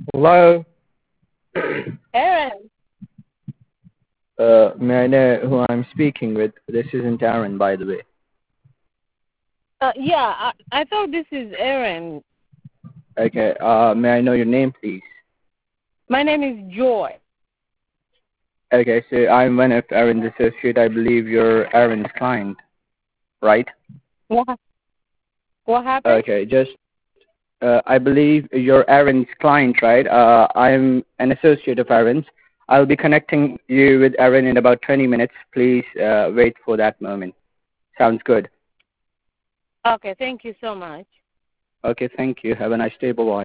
Hello. Aaron. May I know who I'm speaking with? This isn't Aaron, by the way. Yeah, I thought this is Aaron. Okay. May I know your name, please? My name is Joy. Okay. So I'm one of Aaron's associate. I believe you're Aaron's client, right? What? What happened? Okay. I believe you're Aaron's client, right? I'm an associate of Aaron's. I'll be connecting you with Aaron in about 20 minutes. Please wait for that moment. Sounds good. Okay, thank you so much. Okay. Thank you. Have a nice day. Bye.